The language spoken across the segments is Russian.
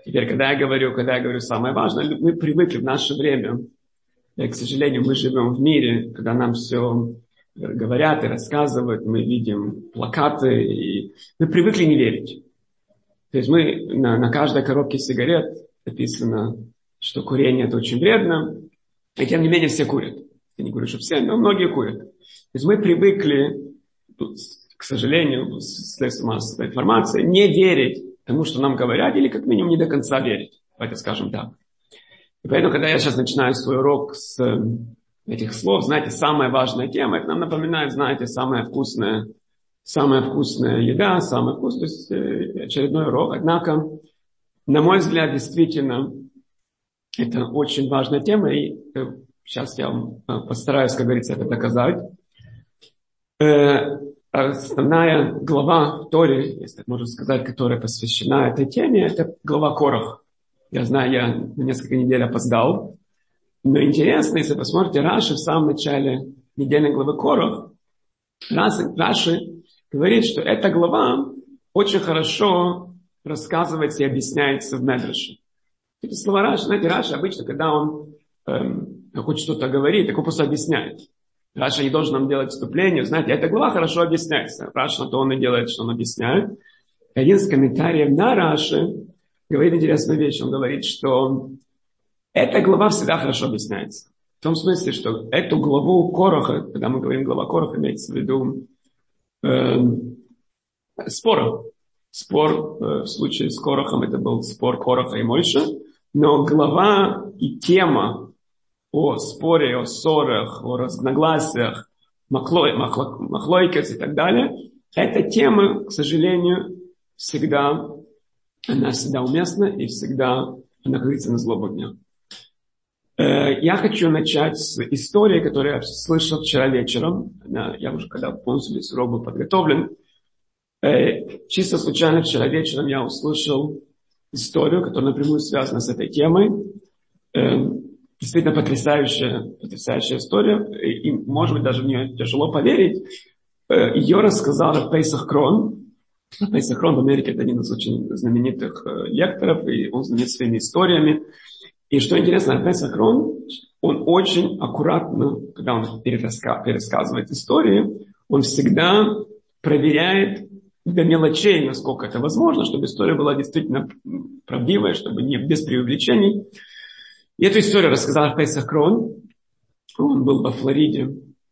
Теперь, когда я говорю самое важное, мы привыкли в наше время, и, к сожалению, мы живем в мире, когда нам все говорят и рассказывают, мы видим плакаты, и мы привыкли не верить. То есть мы на каждой коробке сигарет написано, что курение это очень вредно, и тем не менее все курят. Я не говорю, что все, но многие курят. То есть мы привыкли, к сожалению, вследствие массовой информации, не верить тому, что нам говорят, или как минимум не до конца верить. Давайте скажем так. И поэтому, когда я сейчас начинаю свой урок с этих слов, знаете, самая важная тема, это нам напоминает, знаете, самая вкусная еда, самая вкусная, то есть очередной урок. Однако, на мой взгляд, действительно, это очень важная тема, и сейчас я вам постараюсь, как говорится, это доказать. Основная глава в Торе, если так можно сказать, которая посвящена этой теме, это глава Корах. Я знаю, я на несколько недель опоздал, но интересно, если посмотрите Раши в самом начале недельной главы Корах, Раши говорит, что эта глава очень хорошо рассказывается и объясняется в Медраше. Эти слова Раши, знаете, Раши обычно, когда он хочет что-то говорить, так он просто объясняет. Раши не должен нам делать вступление. Знаете, эта глава хорошо объясняется. Раши на то он и делает, что он объясняет. Один из комментариев на Раши говорит интересную вещь. Он говорит, что эта глава всегда хорошо объясняется. В том смысле, что эту главу Кораха, когда мы говорим глава Кораха, имеется в виду спор. Спор в случае с Корахом, это был спор Кораха и Мойше. Но глава и тема о споре, о ссорах, о разногласиях, махлойкес и так далее, эта тема, к сожалению, она всегда уместна и всегда находится на злобу дня. Я хочу начать с истории, которую я слышал вчера вечером. Я уже, когда полностью весь урок был подготовлен, чисто случайно вчера вечером я услышал историю, которая напрямую связана с этой темой. Действительно потрясающая история, и, может быть, даже в нее тяжело поверить. Ее рассказал Пейсах Крон. Пейсах Крон в Америке это один из очень знаменитых лекторов, и он знаменит своими историями. И что интересно, Пейсах Крон, он очень аккуратно, когда он пересказывает истории, он всегда проверяет до мелочей, насколько это возможно, чтобы история была действительно правдивая, чтобы не без преувеличений. И эту историю рассказал Пейсах Крон. Он был во Флориде.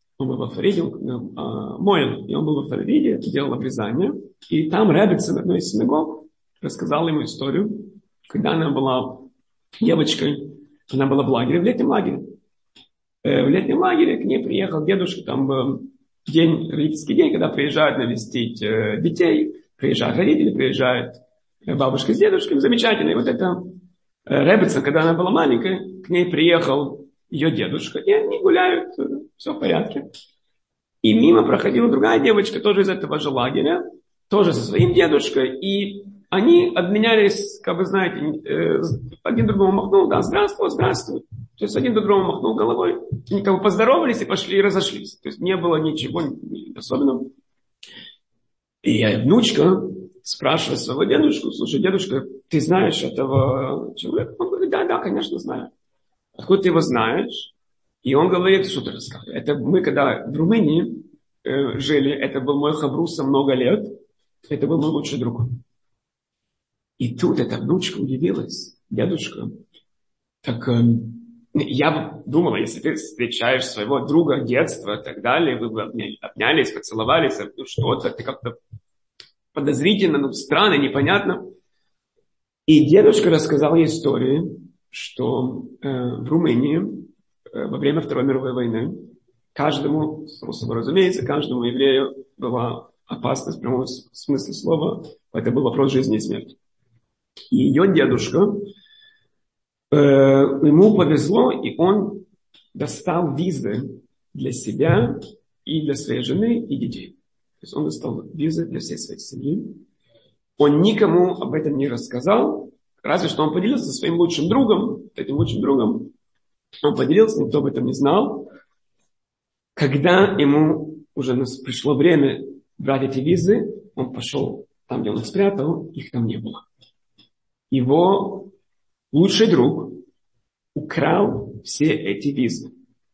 Мойл. И он был во Флориде, делал обрезание. И там Реббицин, одной из синагог, рассказал ему историю, когда она была девочкой, она была в лагере, в летнем лагере. В летнем лагере к ней приехал дедушка, там был родительский день, когда приезжают навестить детей, приезжают родители, приезжают бабушка с дедушкой. Замечательно. И вот это Реббицин, когда она была маленькая, к ней приехал ее дедушка, и они гуляют, все в порядке. И мимо проходила другая девочка, тоже из этого же лагеря, тоже со своим дедушкой, и они обменялись, как вы знаете, один другому махнул, да, здравствуй. То есть один другому махнул головой, они как бы поздоровались и пошли и разошлись. То есть не было ничего особенного. И внучка спрашивает своего дедушку: слушай, дедушка, ты знаешь этого человека? Он говорит: да, конечно, знаю. Откуда ты его знаешь? И он говорит: что ты рассказываешь? Это мы, когда в Румынии жили, это был мой хабруса много лет, это был мой лучший друг. И тут эта внучка удивилась: дедушка, так я думала, если ты встречаешь своего друга детства и так далее, вы бы обнялись, поцеловались, что-то, ты как-то подозрительно, странно, непонятно. И дедушка рассказал ей историю, что в Румынии во время Второй мировой войны каждому, само собой разумеется, каждому еврею была опасность в прямом смысле слова. Это был вопрос жизни и смерти. И ее дедушка, ему повезло, и он достал визы для себя и для своей жены и детей. То есть он достал визы для всей своей семьи. Он никому об этом не рассказал, разве что он поделился со своим лучшим другом. Этим лучшим другом он поделился, никто об этом не знал. Когда ему уже пришло время брать эти визы, он пошел там, где он их спрятал, их там не было. Его лучший друг украл все эти визы.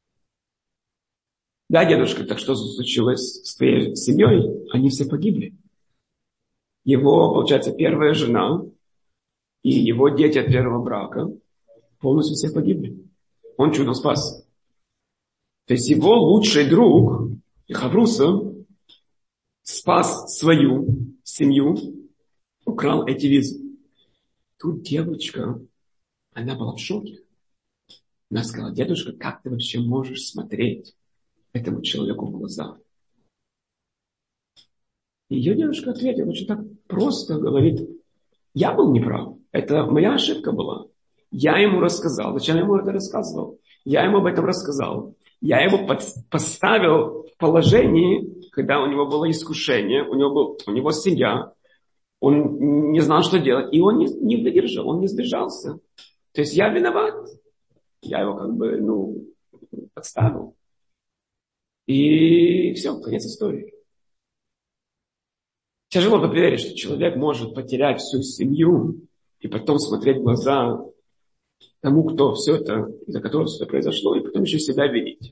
Да, дедушка, так что случилось с твоей семьей? Они все погибли. Его, получается, первая жена и его дети от первого брака полностью все погибли. Он чудом спас. То есть его лучший друг, Хавруса, спас свою семью, украл эти визы. Тут девочка, она была в шоке. Она сказала: дедушка, как ты вообще можешь смотреть этому человеку в глаза? И ее девушка ответила очень так просто, говорит: я был неправ, это моя ошибка была. Я ему рассказал. Зачем я ему это рассказывал? Я ему об этом рассказал. Я его поставил в положении, когда у него было искушение, у него семья, он не знал, что делать, и он не выдержал, он не сдержался. То есть я виноват. Я его подставил. И все, конец истории. Тяжело поверить, что человек может потерять всю семью и потом смотреть в глаза тому, кто все это, из-за которого все это произошло, и потом еще себя винить.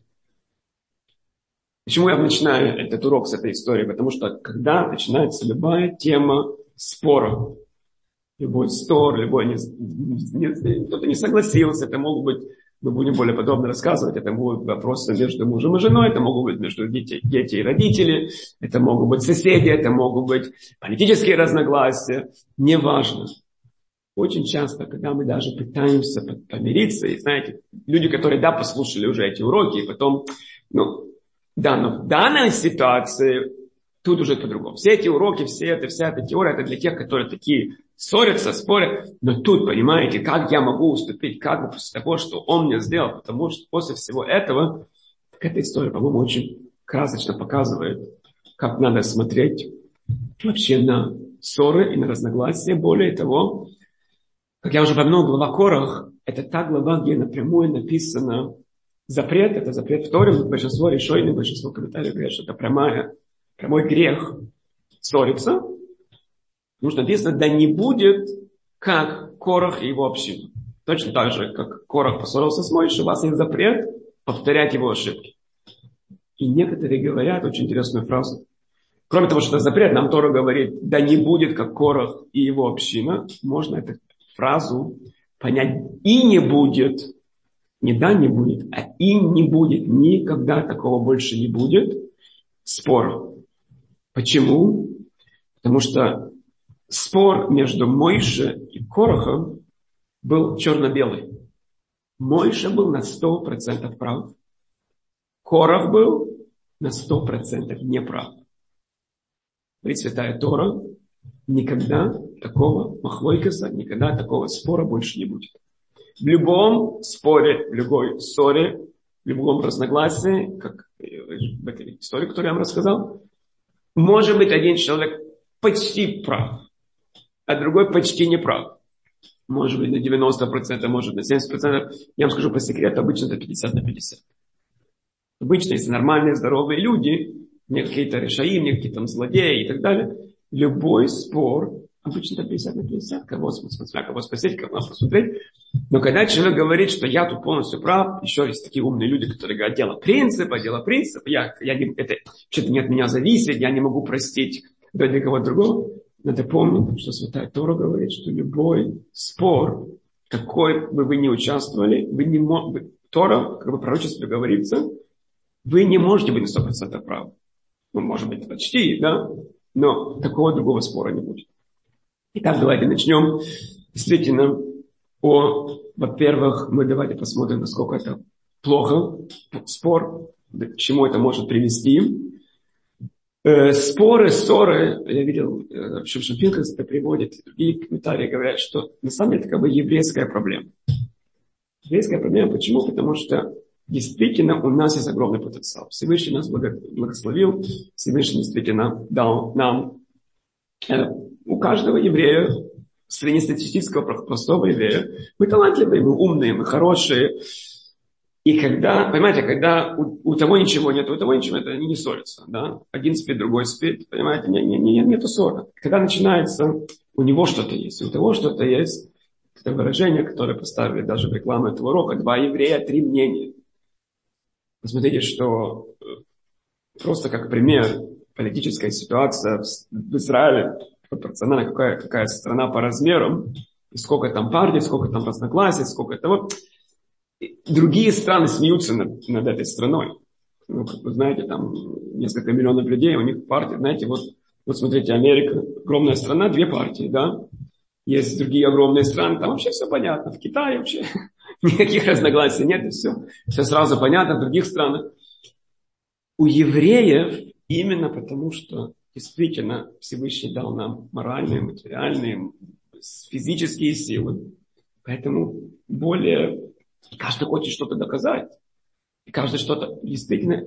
Почему я начинаю этот урок с этой истории? Потому что когда начинается любая тема спора, любой спор, кто-то не согласился, это могут быть, мы будем более подробно рассказывать, это могут быть вопросы между мужем и женой, это могут быть между дети и родители, это могут быть соседи, это могут быть политические разногласия, неважно. Очень часто, когда мы даже пытаемся помириться, и знаете, люди, которые, послушали уже эти уроки, и потом, но в данной ситуации тут уже по-другому. Все эти уроки, вся эта теория, это для тех, которые такие ссорятся, спорят, но тут, понимаете, как я могу уступить, как после того, что он мне сделал, потому что после всего этого, так эта история, по-моему, очень красочно показывает, как надо смотреть вообще на ссоры и на разногласия. Более того, как я уже упомянул, глава Корах, это та глава, где напрямую написано запрет, это запрет в Торе, большинство решений, большинство комментариев говорят, что это прямой грех ссориться. Потому что написано: да не будет, как Корах и его община. Точно так же, как Корах поссорился с Мойше, у вас есть запрет повторять его ошибки. И некоторые говорят очень интересную фразу. Кроме того, что это запрет, нам Тора говорит: да не будет, как Корах и его община. Можно эту фразу понять: и не будет. Не да не будет, а и не будет. Никогда такого больше не будет спора. Почему? Потому что спор между Мойше и Корахом был черно-белый. Мойше был на 100% прав. Корах был на 100% неправ. Говорит Святая Тора: никогда такого махлойкаса, никогда такого спора больше не будет. В любом споре, в любой ссоре, в любом разногласии, как в этой истории, которую я вам рассказал, может быть один человек почти прав, а другой почти не прав. Может быть на 90%, может на 70%. Я вам скажу по секрету, обычно это 50/50. Обычно, если нормальные, здоровые люди, не какие-то решаим, не какие-то там злодеи и так далее, любой спор обычно это 50/50. Смотря кого спросить, как нас посмотреть. Но когда человек говорит, что я тут полностью прав, еще есть такие умные люди, которые говорят: дело принципа, это что-то не от меня зависит, я не могу простить для кого-то другого. Надо помнить, что Святая Тора говорит, что любой спор, какой бы вы ни участвовали, Тора, как бы пророчество говорится, вы не можете быть на 100% правы. Может быть, почти, да? Но такого другого спора не будет. Итак, давайте начнем. Действительно, во-первых, мы давайте посмотрим, насколько это плохо, спор, к чему это может привести. Споры, ссоры, я видел, Шимшон Пинхас это приводит, другие комментарии говорят, что на самом деле это как бы еврейская проблема. Еврейская проблема почему? Потому что действительно у нас есть огромный потенциал. Всевышний нас благословил, Всевышний действительно дал нам, у каждого еврея, среднестатистического простого еврея, мы талантливые, мы умные, мы хорошие. И когда у того ничего нет, у того ничего нет, они не ссорятся. Да? Один спит, другой спит, понимаете, нету ссоры. Когда начинается, у него что-то есть, у того что-то есть, Это выражение, которое поставили даже в рекламу этого урока. 2 еврея, 3 мнения. Посмотрите, что просто как пример, политическая ситуация в Израиле пропорционально какая страна по размерам, и сколько там партий, сколько там разногласий, сколько того. Другие страны смеются над этой страной. Ну, как вы знаете, там несколько миллионов людей, у них партии, знаете, вот смотрите, Америка, огромная страна, 2 партии, да? Есть другие огромные страны, там вообще все понятно. В Китае вообще никаких разногласий нет, и все сразу понятно, в других странах. У евреев именно потому, что действительно Всевышний дал нам моральные, материальные, физические силы. Поэтому каждый хочет что-то доказать. И каждый что-то действительно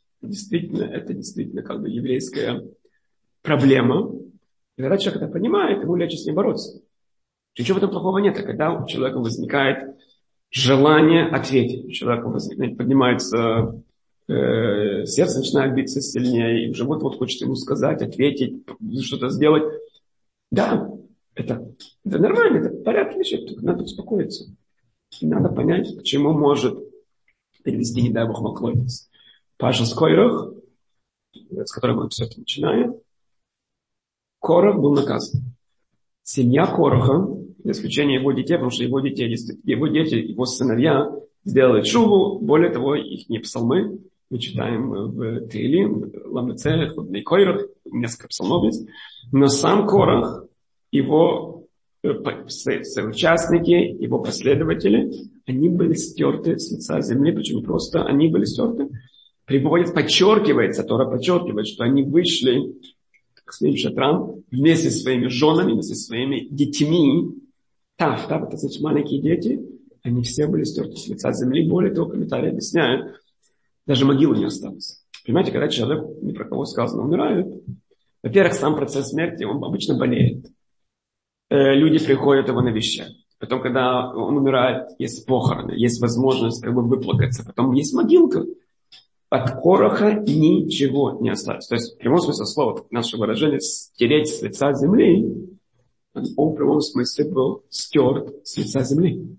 как бы еврейская проблема. И когда человек это понимает, ему легче с ним бороться. Ничего в этом плохого нет. А когда у человека возникает желание ответить, у человека поднимается сердце начинает биться сильнее, и живот вот хочет ему сказать, ответить, что-то сделать. Да, это нормально, это в порядке вещей, только надо успокоиться. И надо понять, к чему может привести, не дай Бог, маклойтес. Паша с Койрах, с которого мы все это начинаем, Корах был наказан. Семья Кораха, за исключением его детей, потому что его дети, его сыновья сделали шуву, более того, их не псалмы, мы читаем в Теилим, в Ламецеях, в Койрах, несколько псалмов есть, но сам Корах, его соучастники, его последователи, они были стерты с лица земли, причем не просто они были стерты, подчеркивается, Тора подчеркивает, что они вышли к своим шатрам вместе со своими женами, вместе со своими детьми. Тав, это значит маленькие дети, они все были стерты с лица земли. Более того, комментарии объясняют, даже могилы не осталось. Понимаете, когда человек, ни про кого сказано, умирает, во-первых, сам процесс смерти, он обычно болеет. Люди приходят его навещать. Потом, когда он умирает, есть похороны, есть возможность как бы выплакаться. Потом есть могилка. От Кораха ничего не осталось. То есть, в прямом смысле слова, наше выражение, стереть с лица земли, он в прямом смысле был стерт с лица земли.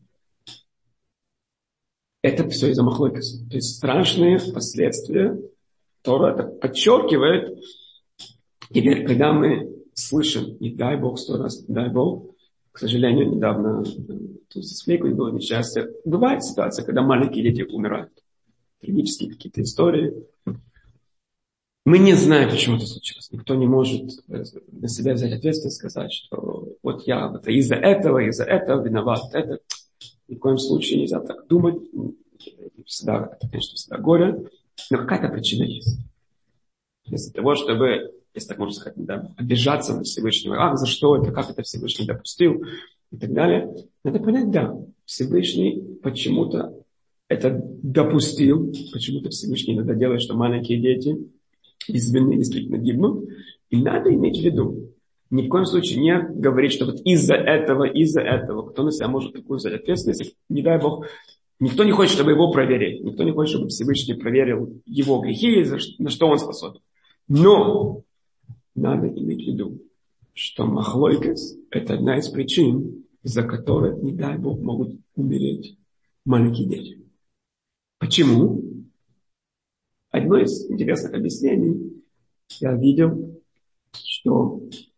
Это все из-за махлокис. То есть, страшные последствия. Тора это подчеркивает. Теперь, когда мы слышим, не дай Бог 100 раз, не дай Бог, к сожалению, недавно тут со Смейкой было несчастье. Бывает ситуация, когда маленькие дети умирают. Трагические какие-то истории. Мы не знаем, почему это случилось. Никто не может на себя взять ответственность, сказать, что вот я это из-за этого виноват. Это ни в коем случае нельзя так думать. Всегда, это, конечно, всегда горе. Но какая-то причина есть. Вместо того, чтобы, если так можно сказать, да, обижаться на Всевышнего, за что это, как это Всевышний допустил и так далее, надо понять, да, Всевышний почему-то это допустил, почему-то Всевышний иногда делает, что маленькие дети без вины действительно гибнут. И надо иметь в виду, ни в коем случае не говорить, что вот из-за этого, кто на себя может такую взять ответственность, не дай Бог, никто не хочет, чтобы его проверили, никто не хочет, чтобы Всевышний проверил его грехи, на что он способен. Но надо иметь в виду, что махлойкес – это одна из причин, из-за которой, не дай Бог, могут умереть маленькие дети. Почему? Одно из интересных объяснений я видел, что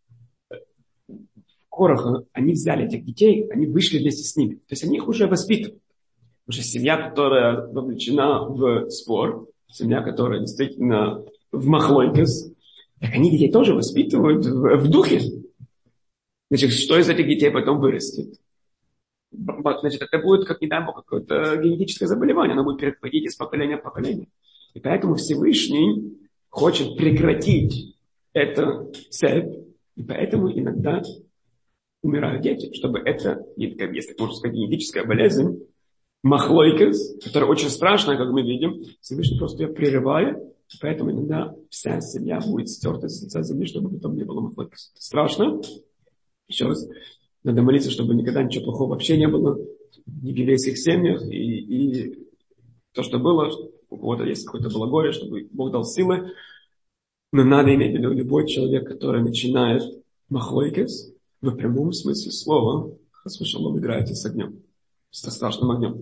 Кораха, они взяли этих детей, они вышли вместе с ними. То есть они их уже воспитывают. Потому что семья, которая вовлечена в спор, семья, которая действительно в махлойкес, так они детей тоже воспитывают в духе. Значит, что из этих детей потом вырастет? Значит, это будет, как не дай Бог, какое-то генетическое заболевание. Оно будет переходить из поколения в поколение. И поэтому Всевышний хочет прекратить эту цепь. И поэтому иногда умирают дети. Чтобы это, если можно сказать, генетическая болезнь, махлойкес, которая очень страшная, как мы видим, Всевышний просто ее прерывает. И поэтому иногда вся семья будет стерта с лица земли, чтобы потом не было махлойкес. Страшно. Еще раз. Надо молиться, чтобы никогда ничего плохого вообще не было ни в еврейских семьях. И то, что было, у кого-то есть какое-то было горе, чтобы Бог дал силы. Но надо иметь в виду, любой человек, который начинает махлойкес, в прямом смысле слова, Хас-вешалом играете с огнем, со страшным огнем.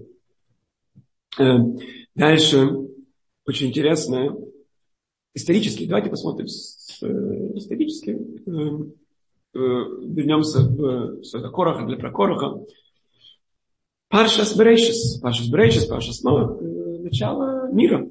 Дальше, очень интересно, исторически, давайте посмотрим исторически, вернемся в Кораха, для Кораха. Паршас Берейшис, Паршас Ноах, начало мира.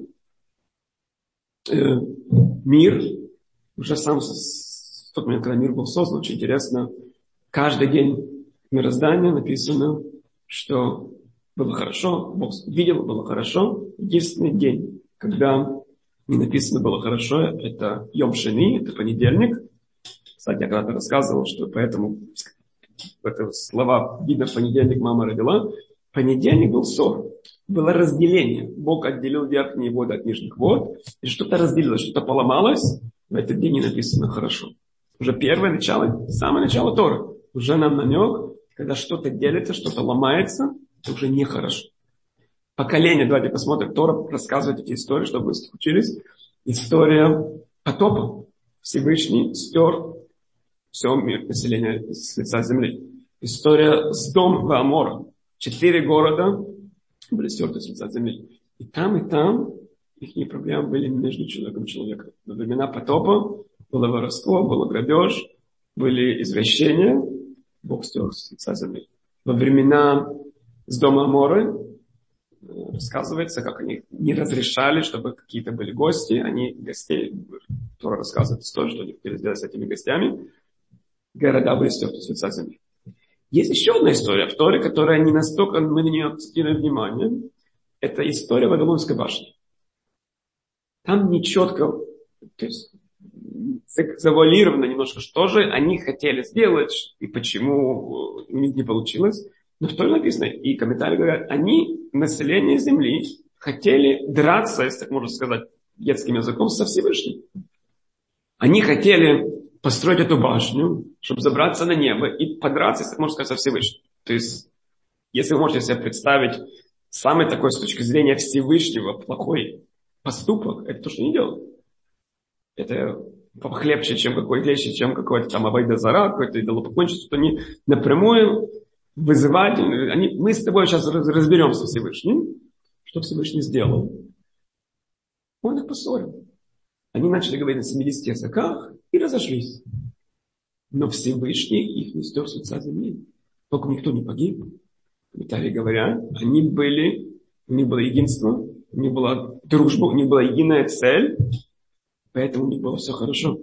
Мир, уже сам в тот момент, когда мир был создан, очень интересно, каждый день мироздания написано, что было хорошо, Бог видел, было хорошо. Единственный день, когда не написано было хорошо, это Йом Шени, это понедельник. Кстати, я когда-то рассказывал, что поэтому это слова видно понедельник мама родила. Понедельник был ссор, было разделение. Бог отделил верхние воды от нижних вод, и что-то разделилось, что-то поломалось. В этот день не написано хорошо. Уже первое начало, самое начало Торы. Уже нам намек, когда что-то делится, что-то ломается, это уже нехорошо. Поколение, давайте посмотрим, Тора рассказывает эти истории, чтобы вы учились. История потопа. Всевышний стер все население с лица земли. История Сдом и Амора. 4 города были стерты с лица земли. И там их проблемы были между человеком и человеком. Во времена потопа было воровство, было грабеж, были извращения. Бог стер с лица земли. Во времена Сдома и Аморы рассказывается, как они не разрешали, чтобы какие-то были гости. Они гостей, Тора рассказывает историю, что они хотели сделать с этими гостями. Города были стерты с лица земли. Есть еще одна история в Торе, которая не настолько, мы на нее акцентируем внимание. Это история Вавилонской башни. Там нечетко, то есть завуалировано немножко, что же они хотели сделать и почему у них не получилось. Но в Торе написано, и комментарии говорят, они, население земли, хотели драться, если так можно сказать детским языком, со Всевышним. Они хотели построить эту башню, чтобы забраться на небо и подраться, если так можно сказать, со Всевышним. То есть, если вы можете себе представить самый такой с точки зрения Всевышнего плохой поступок, это то, что они делают. Это похлебче, чем какой-то там Авайда Зара, какой-то идолопоклонничество, что они напрямую вызывать. Мы с тобой сейчас разберемся со Всевышним, что Всевышний сделал. Он их поссорил. Они начали говорить на 70 языках и разошлись. Но Всевышний их не стер с лица земли. Только никто не погиб. Комментарии говорят, у них было единство, у них была дружба, у них была единая цель, поэтому у них было все хорошо.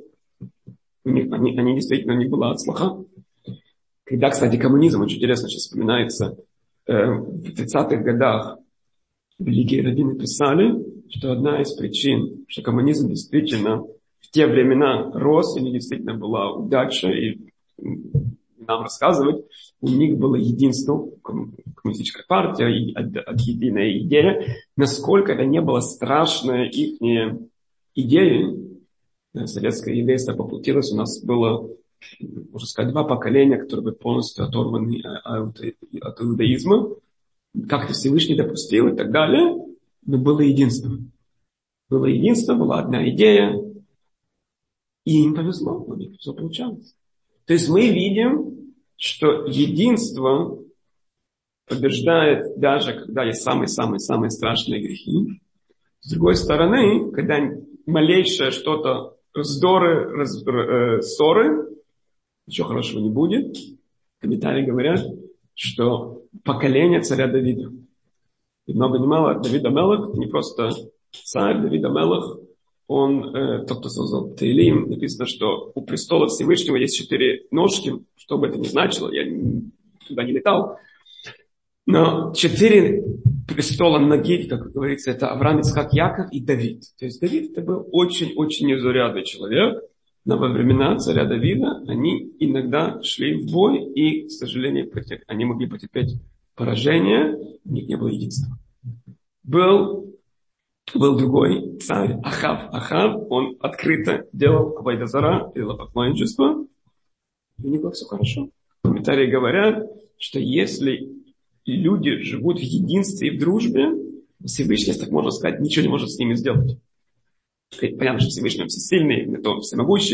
Они действительно, у них была ацлаха. Когда, кстати, коммунизм, очень интересно сейчас вспоминается, в 30-х годах великие раввины писали, что одна из причин, что коммунизм действительно в те времена рос, и действительно была удача, и нам рассказывать, у них было единство, коммунистическая партия, и единая идея, насколько это не было страшная их идея. Советское еврейство поплатилось, у нас было, можно сказать, 2 поколения, которые были полностью оторваны от иудаизма. Как-то Всевышний допустил и так далее, но было единство. Было единство, была одна идея, и им повезло, у них все получалось. То есть мы видим, что единство побеждает даже, когда есть самые-самые страшные грехи. С другой стороны, когда малейшее что-то, ссоры, ничего хорошего не будет. Комментарии говорят, что поколение царя Давида. И много ни мало, Давид а-Мелех, не просто царь, Давид а-Мелех, он, тот, кто создал Теилим, написано, что у престола Всевышнего есть 4 ножки, что бы это ни значило, я туда не летал. Но 4 престола ноги, как говорится, это Авраам, Ицхак, Яков и Давид. То есть Давид это был очень-очень незаурядный человек. Но во времена царя Давида они иногда шли в бой и, к сожалению, они могли потерпеть поражение, у них не было единства. Был другой царь Ахав, он открыто делал авайда зара, идолопоклонничество, и у них было все хорошо. Комментарии говорят, что если люди живут в единстве и в дружбе, Всевышний, так можно сказать, ничего не может с ними сделать. Понятно, что Всевышний всесильный, он всемогущий,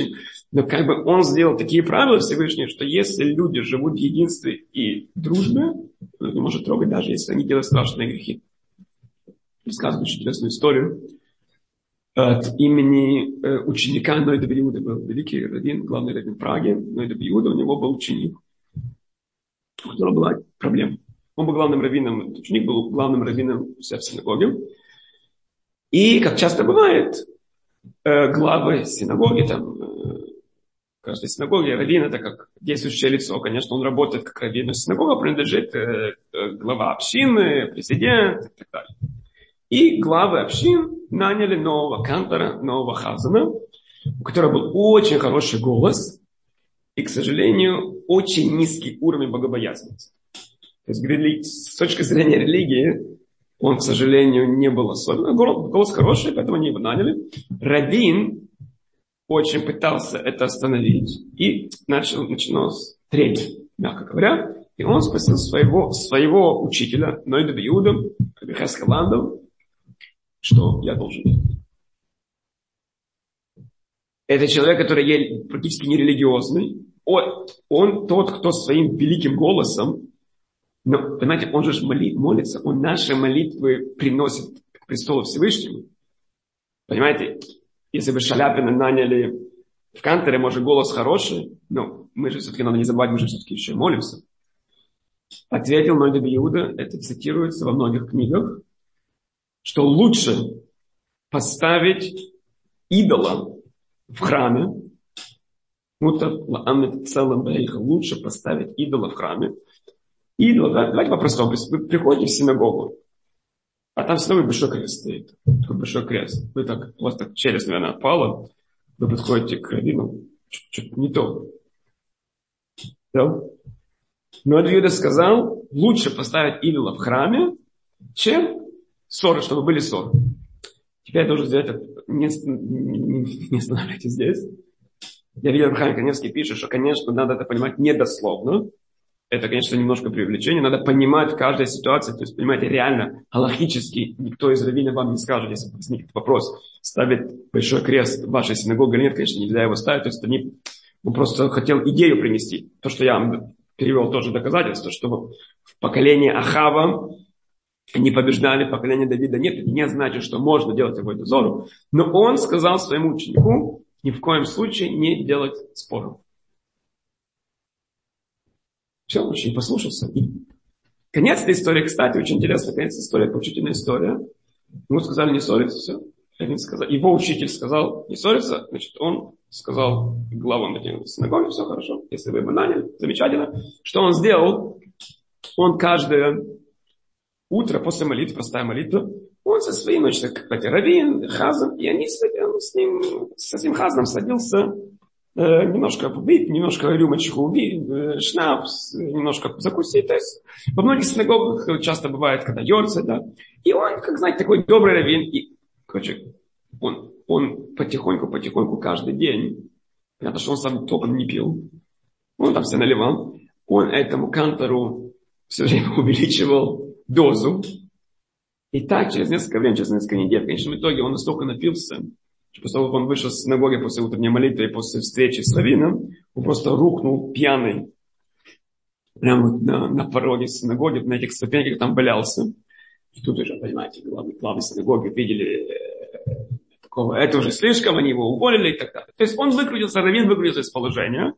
Но как бы он сделал такие правила Всевышние, что если люди живут в единстве и дружбе, он не может трогать, даже если они делают страшные грехи. Рассказываю очень интересную историю от имени ученика Ноэда Б-Иуда. Был великий раввин, главный раввин Праги. Ноэда Б-Иуда, у него был ученик, у которого была проблема. Он был главным раввином, ученик был главным раввином в синагоге. И, как часто бывает, главы синагоги, там, каждой синагоге, раввин это как действующее лицо. Конечно, он работает как раввин, но синагога принадлежит глава общины, президент и так далее. И главы общин наняли нового кантора, нового хазана, у которого был очень хороший голос и, к сожалению, очень низкий уровень богобоязненности. То есть, с точки зрения религии, он, к сожалению, не был особенно. Голос хороший, поэтому они его наняли. Раввин очень пытался это остановить и начал тренить, мягко говоря. И он спросил своего учителя, Ноэда Б-Иуда, Хескаландов, что я должен делать. Это человек, который практически нерелигиозный. Он тот, кто своим великим голосом, но, понимаете, он же молится, он наши молитвы приносит к престолу Всевышнему. Понимаете, если бы Шаляпина наняли в канторе, может, голос хороший, но мы же все-таки, надо не забывать, мы же все-таки еще молимся. Ответил Ноэда Б-Иуда, это цитируется во многих книгах, что лучше поставить идола в храме, лучше поставить идола в храме. Идол, да? Давайте по-простому. Вы приходите в синагогу, а там в синагоге большой крест стоит. Такой большой крест. У вас так челюсть, наверное, отпала. Вы подходите к раввину. Что-то не то. Да? Но Иуда сказал, лучше поставить идола в храме, чем ссоры, чтобы были ссоры. Теперь я должен сделать это. Не останавливайтесь здесь. Я видел, Рахам Каневский пишет, что, конечно, надо это понимать недословно. Это, конечно, немножко преувеличение. Надо понимать каждую ситуацию. То есть, понимаете, реально, галахически, никто из раввинов вам не скажет, если возникнет вопрос, ставить большой крест в вашей синагоге или нет, конечно, нельзя его ставить. То есть, он просто хотел идею принести. То, что я вам перевел, тоже доказательство, что в поколении Ахава не побеждали, поколение Давида нет. Это не значит, что можно делать его дозору. Но он сказал своему ученику, ни в коем случае не делать споров. Все, очень послушался. И конец этой истории, кстати, очень интересный конец истории, поучительная история. Ему сказали не ссориться, все. Его учитель сказал не ссориться, значит, он сказал главам синагоги, все хорошо, если вы его наняли, замечательно. Что он сделал? Он каждое утро после молитвы, простая молитва, он со своим, значит, раввин, хазом, и они с этим хазом садился немножко выпить, немножко рюмочку шнапс, немножко закусить. То есть во многих синагогах часто бывает, когда йорцет, да. И он, как знаете, такой добрый раввин. И, короче, он потихоньку каждый день, понятно, что он сам толком не пил, он там все наливал, он этому кантору все время увеличивал дозу. И так через несколько времени, через несколько недель, в конечном итоге он настолько напился, что после того, как он вышел с синагоги после утренней молитвы и после встречи с раввином, он просто рухнул пьяный прямо на пороге синагоги, на этих ступеньках там валялся. И тут уже, понимаете, главы синагоги видели такого, это уже слишком, они его уволили и так далее. То есть он выкрутился, раввин выкрутился из положения.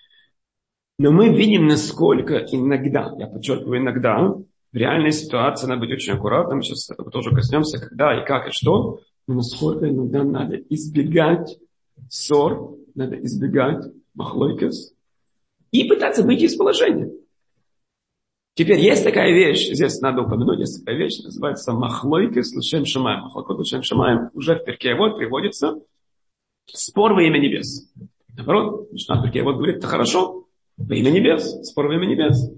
Но мы видим, насколько иногда, я подчеркиваю, иногда, в реальной ситуации надо быть очень аккуратным. Мы сейчас этого тоже коснемся, когда и как и что. Но насколько иногда надо избегать ссор, надо избегать махлойкес и пытаться выйти из положения. Теперь есть такая вещь, здесь надо упомянуть, есть такая вещь, называется махлойкес лешем шамаем. Махлойкес лешем шамаем уже в Перкей Авот приводится спор во имя небес. Наоборот, Мишна Перкей Авот говорит, это хорошо, во имя небес, спор во имя небес.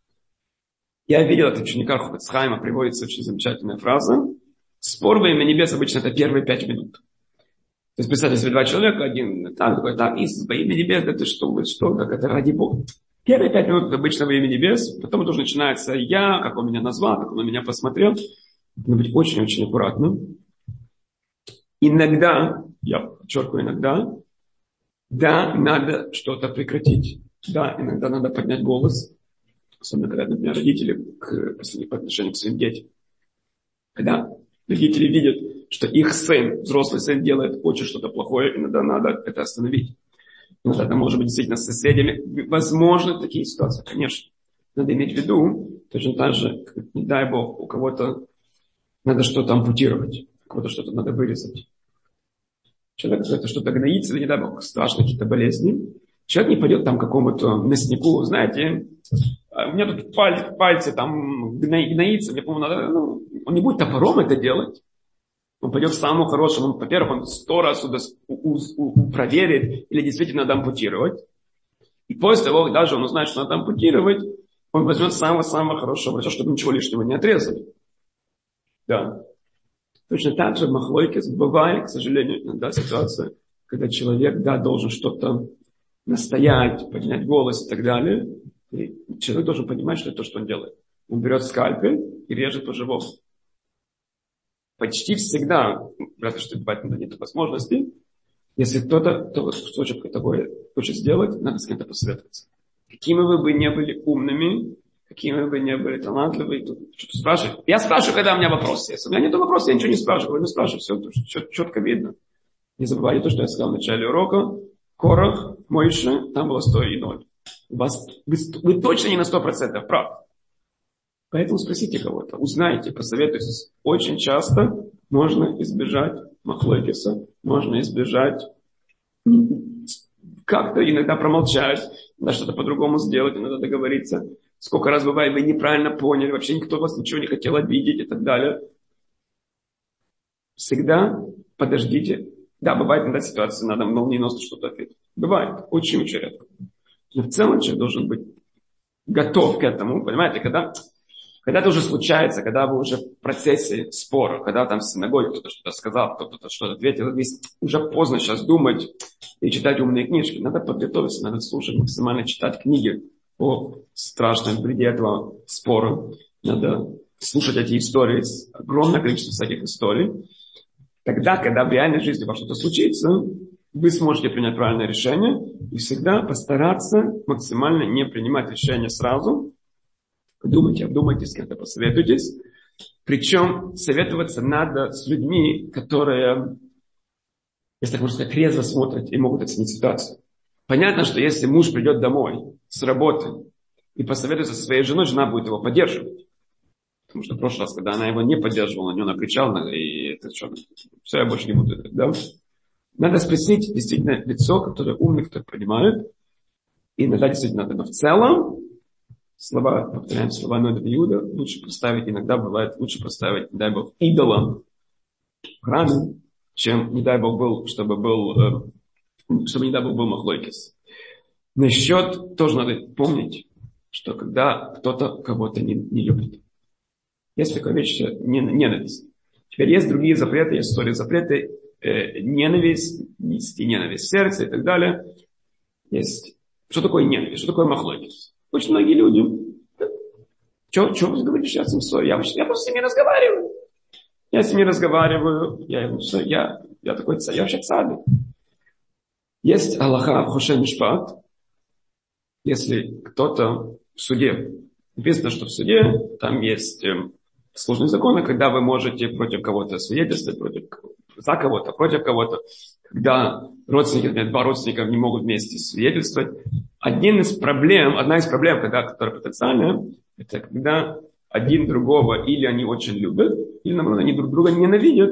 Я видел от ученика Хофец Хаима, приводится очень замечательная фраза. Спор во имя небес обычно это первые 5 минут. То есть, представьте себе 2 человека, один так, другой так, и во имя небес, это что, как это ради Бога. Первые 5 минут это обычно во имя небес, потом это уже начинается я, как он меня назвал, как он на меня посмотрел. Надо быть очень-очень аккуратным. Иногда, я подчеркиваю иногда, Да, надо что-то прекратить. Да, иногда надо поднять голос. Особенно, когда, например, родители по отношению к своим детям. Когда родители видят, что их сын, взрослый сын, делает очень что-то плохое, иногда надо это остановить. Иногда это может быть действительно с соседями. Возможно, такие ситуации, конечно. Надо иметь в виду, точно так же, как, не дай бог, у кого-то надо что-то ампутировать, у кого-то что-то надо вырезать. Человек это что-то гноится, или, не дай бог, страшные какие-то болезни. Человек не пойдет там к какому-то мяснику, знаете, у меня тут пальцы там гноится, мне, по-моему, надо, он не будет топором это делать. Он пойдет к самому хорошему. Во-первых, он 100 раз проверит, или действительно надо ампутировать. И после того, даже он узнает, что надо ампутировать, он возьмет самого-самого хорошего врача, чтобы ничего лишнего не отрезали. Да. Точно так же в махлойкес бывает, к сожалению, иногда ситуация, когда человек, да, должен что-то настоять, поднять голос и так далее. И человек должен понимать, что это то, что он делает. Он берет скальпель и режет по-живому. Почти всегда, разве что бывает нет возможности, если кто-то кусочек такое хочет сделать, надо с кем-то посоветоваться. Какими вы бы не были умными, какими вы бы не были талантливыми, что-то спрашивать. Я спрашиваю, когда у меня вопрос. Если у меня нет вопроса, я ничего не спрашиваю. Не спрашиваю, все четко видно. Не забывайте то, что я сказал в начале урока. Корах, Мойше, там было 100 и 0. Вы точно не на 100% прав. Поэтому спросите кого-то, узнайте, посоветуйтесь. Очень часто можно избежать махлокиса, можно избежать как-то иногда промолчать, иногда что-то по-другому сделать, иногда договориться. Сколько раз бывает, вы неправильно поняли, вообще никто вас ничего не хотел обидеть и так далее. Всегда подождите. Да, бывает иногда ситуация, надо молниеносно что-то ответить. Бывает, очень-очень редко. Но в целом человек должен быть готов к этому, понимаете, когда это уже случается, когда вы уже в процессе спора, когда там в синагоге кто-то что-то сказал, кто-то что-то ответил, уже поздно сейчас думать и читать умные книжки. Надо подготовиться, надо слушать, максимально читать книги о страшном вреде этого спора. Надо слушать эти истории, огромное количество всяких историй. Тогда, когда в реальной жизни во что-то случится, вы сможете принять правильное решение и всегда постараться максимально не принимать решения сразу. Думайте, обдумайте, с кем-то посоветуйтесь. Причем советоваться надо с людьми, которые, если так можно сказать, трезво смотрят и могут оценить ситуацию. Понятно, что если муж придет домой с работы и посоветуется со своей женой, жена будет его поддерживать. Потому что в прошлый раз, когда она его не поддерживала, на него накричала, и это что, все, я больше не буду это, да? Надо спросить действительно лицо, которое умное, которое понимает. И иногда действительно надо, но в целом, повторяем слова Нода Иуда, лучше поставить, иногда бывает, лучше поставить, не дай Бог, идолом в храме, чем, не дай Бог, чтобы, не дай Бог, был махлойкес. Насчет, тоже надо помнить, что когда кто-то кого-то не любит. Есть такая вещь, ненависть. Теперь есть другие запреты, есть истории запреты, ненависть в сердце и так далее. Есть. Что такое ненависть? Что такое махлокис? Очень многие люди. Что вы говорите сейчас им ссорю? Я просто с ними разговариваю. Я с ними разговариваю. Я такой царь. Я вообще царь. Есть Аллаха Хошем Мишпат. Если кто-то в суде, написано, что в суде там есть сложные законы, когда вы можете против кого-то свидетельствовать, за кого-то, против кого-то, когда родственники, например, два родственника не могут вместе свидетельствовать. Одна из проблем, которая потенциальная, это когда один другого или они очень любят, или, наоборот, они друг друга ненавидят.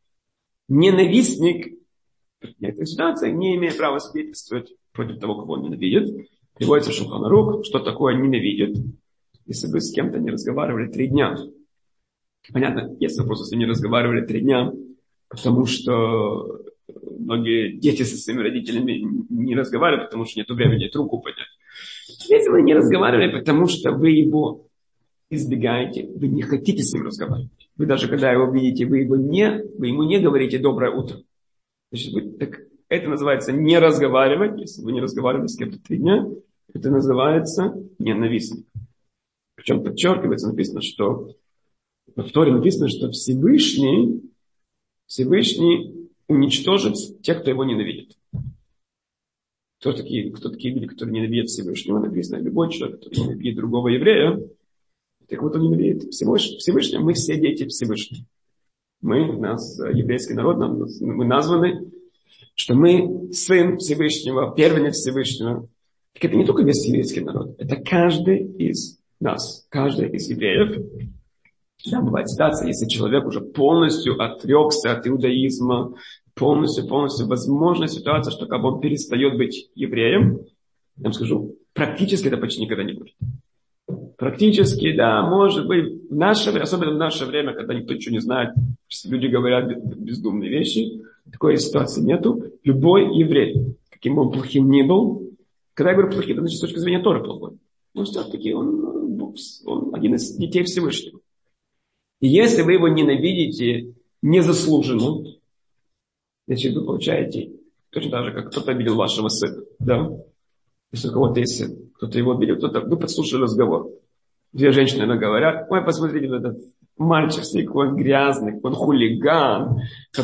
Ненавистник в некоторых ситуациях не имеет права свидетельствовать против того, кого он ненавидит. Приводится в Шулхан Арух, что такое ненавидит, если вы с кем-то не разговаривали 3 дня. Понятно, если вы просто с ним не разговаривали 3 дня, потому что многие дети со своими родителями не разговаривают, потому что нет времени трубку поднять. Если вы не разговаривали, потому что вы его избегаете, вы не хотите с ним разговаривать. Вы даже когда его видите, вы ему не говорите «доброе утро». Значит, это называется не разговаривать. Если вы не разговаривали с кем-то 3 дня, это называется ненавистник. Причем подчеркивается, написано, что в Торе написано, что Всевышний уничтожит тех, кто его ненавидит. кто такие люди, которые ненавидят Всевышнего? Написано, любой человек, который ненавидит другого еврея, так вот он ненавидит Всевышнего. Мы все дети Всевышнего. Мы, нас, еврейский народ, мы названы, что мы сын Всевышнего, первенец Всевышнего. Так это не только весь еврейский народ, это каждый из нас, каждый из евреев. Да, бывает ситуация, если человек уже полностью отрекся от иудаизма, полностью, возможна ситуация, что как бы он перестает быть евреем. Я вам скажу, практически это почти никогда не будет. Практически, да, может быть, особенно в наше время, когда никто ничего не знает, люди говорят бездумные вещи, такой ситуации нету. Любой еврей, каким бы он плохим ни был, когда я говорю плохим, это значит с точки зрения Торы плохой. Но все-таки он один из детей Всевышнего. И если вы его ненавидите незаслуженно, значит, вы получаете точно так же, как кто-то обидел вашего сына. Да? Если у кого-то есть сын, кто-то его обидел, вы подслушали разговор. Две женщины говорят: ой, посмотрите, этот мальчик, какой он грязный, какой он хулиган.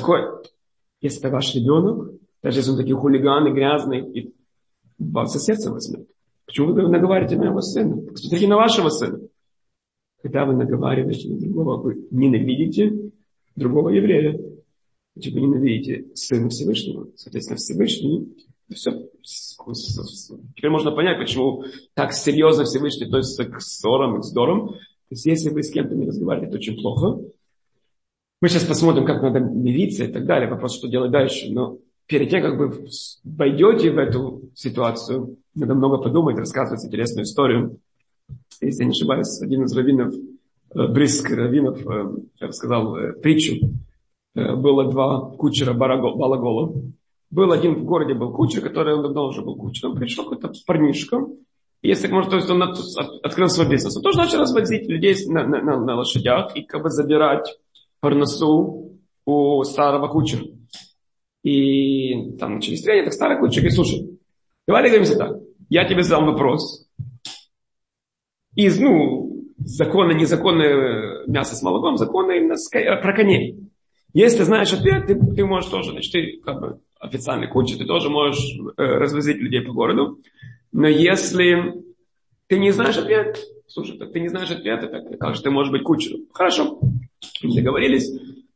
Если это ваш ребенок, даже если он такой хулиган и грязный, и вас за сердце возьмет. Почему вы наговариваете на его сына? Посмотрите на вашего сына. Когда вы наговариваете на другого, вы ненавидите другого еврея. Значит, вы ненавидите Сына Всевышнего. Соответственно, Всевышний. Все. Теперь можно понять, почему так серьезно Всевышний относится к ссорам и к вздорам. То есть, если вы с кем-то не разговариваете, это очень плохо. Мы сейчас посмотрим, как надо мириться и так далее. Вопрос, что делать дальше. Но перед тем, как вы войдете в эту ситуацию, надо много подумать, рассказывать интересную историю. Если я не ошибаюсь, один из раввинов, Бриск раввинов, рассказал притчу. Было два кучера балагола. Был один в городе, был кучер, который он давно уже был кучером. Пришел какой-то парнишка. Если можно, то есть он открыл свой бизнес. Он тоже начал развозить людей на лошадях и как бы забирать парносу у старого кучера. И там начались трения, так старый кучер говорит: слушай, давай договоримся так. Я тебе задам вопрос. Из, законы, незаконное мясо с молоком, законы именно про коней. Если ты знаешь ответ, ты можешь тоже, значит, ты как бы официальный кучер, ты тоже можешь развозить людей по городу. Но если ты не знаешь ответ, слушай, так ты не знаешь ответа, так как же ты можешь быть кучером? Хорошо, договорились.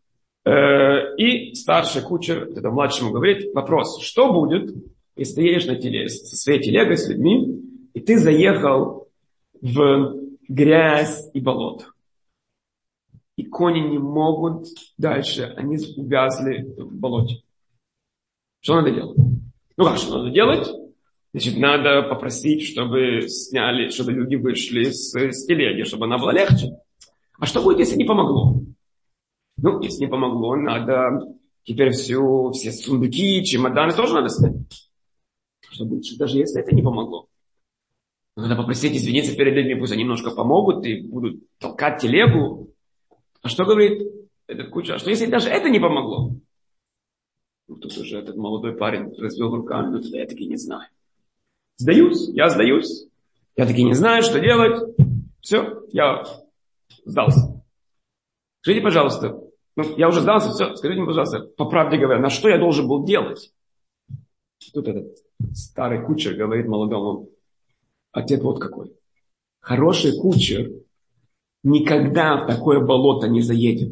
И старший кучер, это младшему говорит: вопрос, что будет, если ты едешь на телеге, со своей телегой, с людьми, и ты заехал в грязь и болото. И кони не могут дальше, они увязли в болоте. Что надо делать? Что надо делать? Значит, надо попросить, чтобы сняли, чтобы люди вышли с телеги, чтобы она была легче. А что будет, если не помогло? Если не помогло, надо теперь все сундуки, чемоданы тоже надо снять. Что будет, даже если это не помогло? Надо попросить извиниться перед людьми, пусть они немножко помогут и будут толкать телегу. А что говорит этот кучер? А что если даже это не помогло? Тут уже этот молодой парень развел руками: тогда я таки не знаю. Я сдаюсь. Я таки не знаю, что делать. Все, я сдался. Скажите, пожалуйста, я уже сдался, все, скажите мне, пожалуйста, по правде говоря, на что я должен был делать? Тут этот старый кучер говорит молодому: ответ вот какой. Хороший кучер никогда в такое болото не заедет.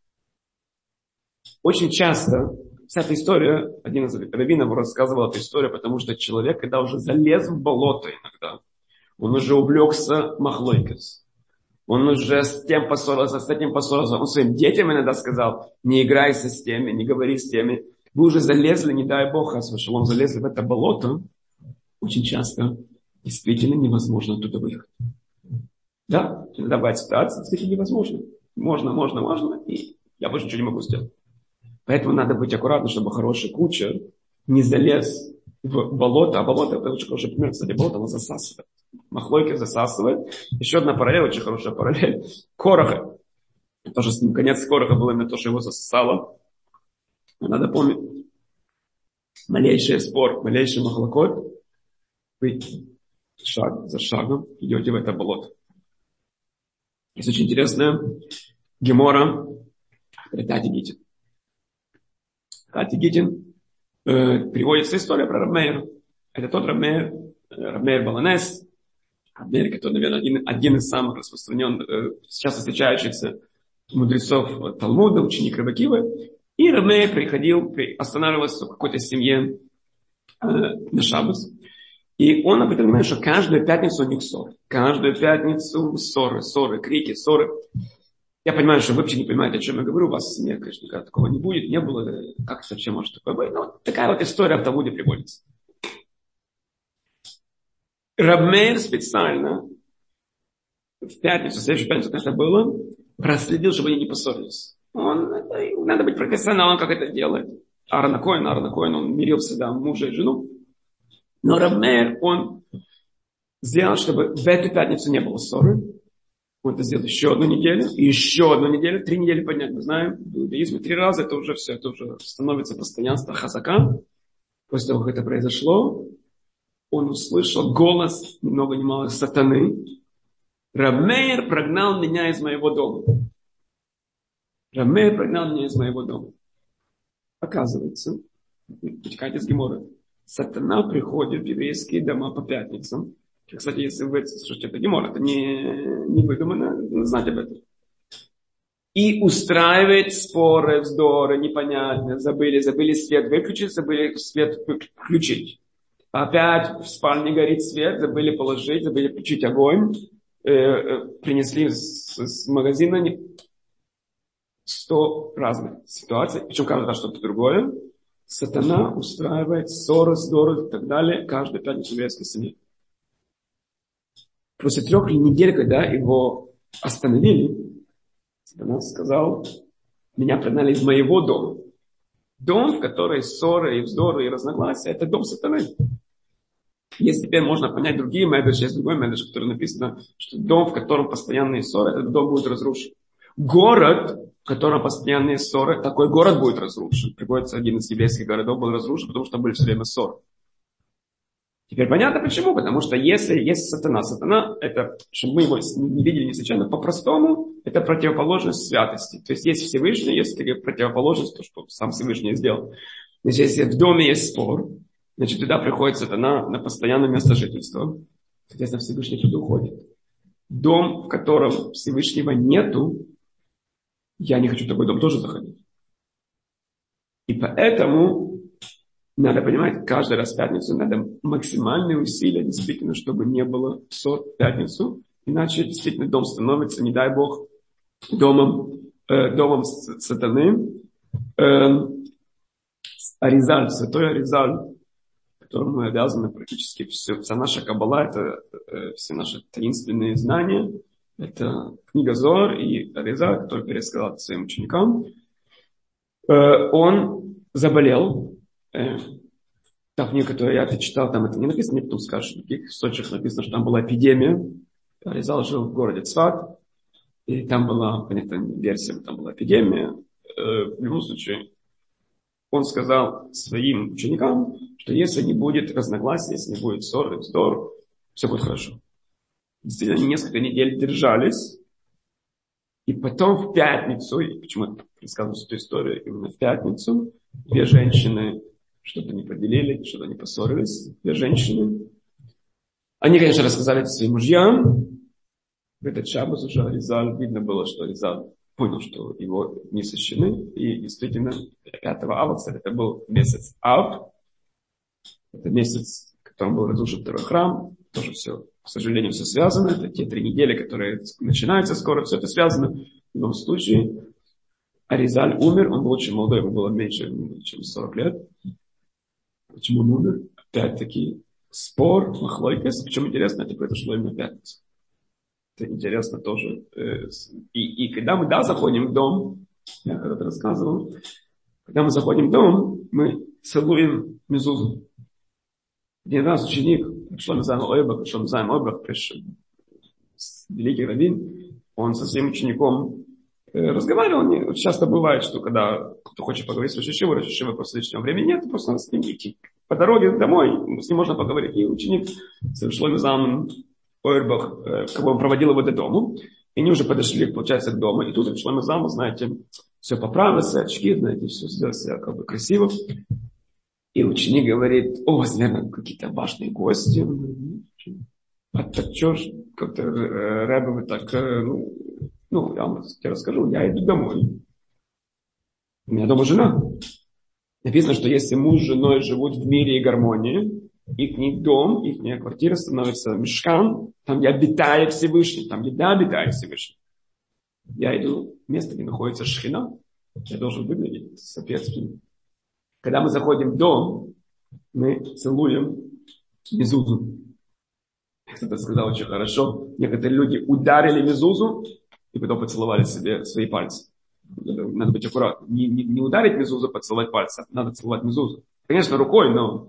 Очень часто вся эта история, один из раввинов рассказывал эту историю, потому что человек, когда уже залез в болото иногда, он уже увлекся махлойкес. Он уже с тем поссорился, с этим поссорился. Он своим детям иногда сказал: не играйся с теми, не говори с теми. Вы уже залезли, не дай Бог, он залезли в это болото. Очень часто действительно невозможно оттуда выехать. Да, иногда бывает ситуация, действительно невозможно. Можно, и я больше ничего не могу сделать. Поэтому надо быть аккуратным, чтобы хороший кучер не залез в болото. А болото — это очень хороший пример. Кстати, болото оно засасывает. Махлойки засасывает. Еще одна параллель, очень хорошая параллель. Короха. Тоже конец Короха был именно то, что его засосало. Надо помнить. Малейший спор, малейший махлокот, вы шаг за шагом идете в это болото. Есть очень интересная гемора Тати Гитин. Тати Гитин приводится история про Рав Меира. Это тот Рабмейр Баланес, Рабмейр, который, наверное, один из самых распространенных, сейчас встречающихся мудрецов Талмуда, ученик Рабби Акивы. И Рабмейр останавливался в какой-то семье на Шаббос. И он обратил внимание, что каждую пятницу у них ссоры. Каждую пятницу ссоры, крики, ссоры. Я понимаю, что вы вообще не понимаете, о чем я говорю. У вас в семье, конечно, никогда такого не будет, не было. Как это вообще может такое быть? Но такая вот история в Талмуде приводится. Рабмейр специально в пятницу, в следующую пятницу, конечно, было, проследил, чтобы они не поссорились. Надо быть профессионалом, как это делает. Аарон Коэн, он мирился, да, мужа и жену. Но Рабмейр, он сделал, чтобы в эту пятницу не было ссоры. Он это сделал еще одну неделю, и еще одну неделю, 3 недели поднять. Мы знаем, в иудаизме 3 раза, это уже все, это уже становится постоянство хазака. После того, как это произошло, он услышал голос, ни много ни мало, сатаны. Рабмейр прогнал меня из моего дома. Рабмейр прогнал меня из моего дома. Оказывается, читайте с Гемора, сатана приходит в еврейские дома по пятницам. Кстати, если вы слушаете, это Гемора, это не выдумано, знать об этом. И устраивает споры, вздоры, непонятные, забыли свет выключить, забыли свет включить. Опять в спальне горит свет, забыли положить, забыли включить огонь, принесли с магазина 100 разных ситуаций, причем каждый раз что-то другое. Сатана устраивает ссоры, вздоры и так далее каждую пятницу в еврейской семье. После 3 недель, когда его остановили, Сатана сказал: меня прогнали из моего дома. Дом, в который ссоры и вздоры и разногласия, это дом сатаны. Если теперь можно понять другие медраши, есть другой медраш, в котором написано, что дом, в котором постоянные ссоры, этот дом будет разрушен. Город, в котором постоянные ссоры, такой город будет разрушен. Приходится, один из еврейских городов был разрушен, потому что там были все время ссоры. Теперь понятно почему, потому что если есть сатана, это, чтобы мы его не видели не случайно, по-простому, это противоположность святости. То есть есть Всевышний, есть противоположность, то, что сам Всевышний сделал. Значит, если в доме есть спор, значит, туда приходит сатана на постоянное место жительства. Соответственно, Всевышний туда уходит. Дом, в котором Всевышнего нету, я не хочу в такой дом тоже заходить. И поэтому надо понимать, каждый раз в пятницу надо максимальные усилия, действительно, чтобы не было ссор в пятницу. Иначе действительно дом становится, не дай Бог, домом сатаны. Аризаль, святой Аризаль, которому мы обязаны практически вся наша каббала, это все наши таинственные знания. Это книга Зоар и Аризаль, который пересказал своим ученикам. Он заболел. Та книга, которую я читал, там это не написано, мне потом скажут, в других источниках написано, что там была эпидемия. Аризаль жил в городе Цфат, и там была, понятно, версия, там была эпидемия. В любом случае, он сказал своим ученикам, что если не будет разногласий, если не будет ссор и вздор, все будет хорошо. Действительно, они несколько недель держались, и потом в пятницу, и почему я рассказываю эту историю, именно в пятницу, 2 женщины что-то не поделили, что-то не поссорились, 2 женщины. Они, конечно, рассказали это своим мужьям. В этот шаббат уже Аризаль, видно было, что Аризаль понял, что его не сочтены. И действительно, 5 ава, кстати, это был месяц Ав. Это месяц, в котором был разрушен 2-й храм. Тоже все, к сожалению, все связано. Это те 3 недели, которые начинаются скоро. Все это связано. В любом случае, Аризаль умер. Он был очень молодой, ему было меньше, чем 40 лет. Почему он умер? Опять-таки спор, махлойкес. Причем интересно, это произошло именно в пятницу. Это интересно тоже. И когда мы, заходим в дом, я когда-то рассказывал, когда мы заходим в дом, мы целуем мезузу. Один раз ученик, Шломзайм Ойбах, великий раввин, он со своим учеником разговаривал. Часто бывает, что когда кто-то хочет поговорить с Рашишива просто лишнего времени нет, просто надо с ним идти. По дороге домой с ним можно поговорить. И ученик Шломзайм Ойбах, как бы он проводил его до дома, и они уже подошли, получается, к дому, и тут Шломзайм, знаете, все поправился, очки, знаете, все сделал себя как бы красиво. И ученик говорит: о, наверное, какие-то важные гости. А так что ж, как-то Рэбе, вы так, я вам тебе расскажу, я иду домой. У меня дома жена. Написано, что если муж с женой живут в мире и гармонии, их дом, их квартира становится мишкан, там где обитает Всевышний, там где обитает Всевышний. Я иду в место, где находится шхина, я должен выглядеть соответственно. Когда мы заходим в дом, мы целуем мезузу. Кто-то сказал очень хорошо. Некоторые люди ударили мезузу и потом поцеловали себе свои пальцы. Надо быть аккуратным. Не ударить мезузу, поцеловать пальцы. Надо целовать мезузу. Конечно, рукой, но